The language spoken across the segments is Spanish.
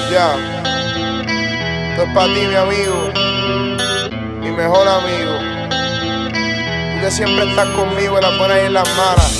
Ya, esto es para ti, mi amigo, mi mejor amigo. Tú que siempre estás conmigo en las buenas y en las malas.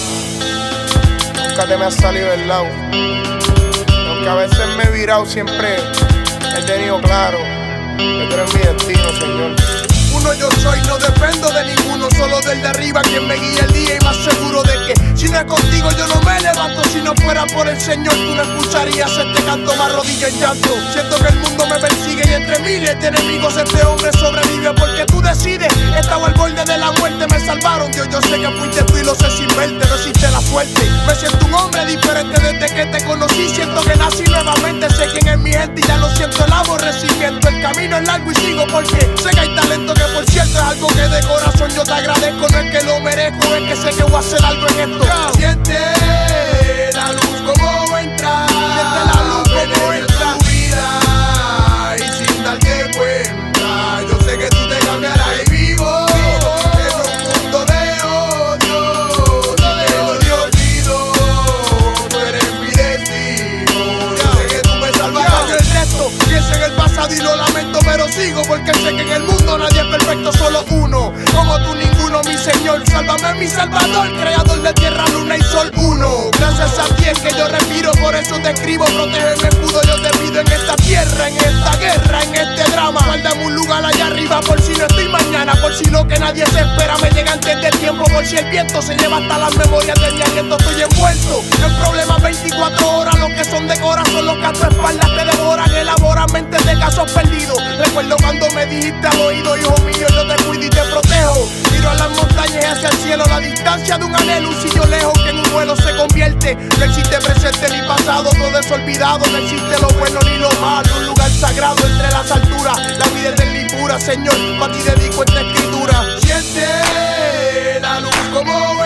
Nunca te me has salido del lado. Aunque a veces me he virado, siempre he tenido claro que tú eres mi destino, Señor. Uno yo soy, no dependo de ninguno, solo del de arriba quien me guía el día y más seguro de que si no es contigo yo no me levanto. Si no fuera por el Señor tú no escucharías este canto, más rodillas en llanto. Siento que el mundo me persigue y entre miles de enemigos este hombre sobrevive porque tú decides. Estaba al borde de la muerte, me salvaron. Dios, yo sé que fuiste tú y lo sé sin verte, no existe la suerte. Me siento un hombre diferente desde que te conocí, siento que nací nuevamente, sé quién es mi gente y ya no siento el aborrecimiento. El camino es largo y sigo porque sé que hay talento que por cierto es algo que de corazón yo te agradezco. No es que lo merezco, es que sé que voy a hacer algo en esto. Siente la luz como entra, siente la luz como entra en tu vida y sin darte cuenta. Yo sé que tú te cambiarás y vivo en un mundo de odio, de odio olvido. Tú eres mi destino, yo sé que tú me salvarás. El resto pienso en el pasado y lo lamento, pero sigo porque sé que en el mundo nadie es perfecto, solo uno. Como tú ninguno, mi Señor, sálvame mi Salvador, creador de tierra, luna y sol, uno. Gracias a ti es que yo respiro, por eso te escribo, protégeme, escudo, yo te pido en esta tierra, en esta guerra, en este drama. Guárdame un lugar allá arriba por si no estoy mañana, por si lo que nadie se espera me llega antes del tiempo, por si el viento se lleva hasta las memorias de mi aliento. Estoy envuelto en problemas 24 horas, los que son de corazón, los que a tu espalda te devoran, elaboran mentes de casos perdidos. Recuerdo cuando me dijiste al oído, hijo mío, yo te cuido y te protejo. Miro a las montañas y hacia el cielo, la distancia de un anhelo, un sitio lejos que en un vuelo se convierte. No existe presente ni pasado, todo es olvidado. No existe lo bueno ni lo malo, un lugar sagrado entre las alturas. La vida es de pura, Señor, para ti dedico esta escritura. Siente la luz como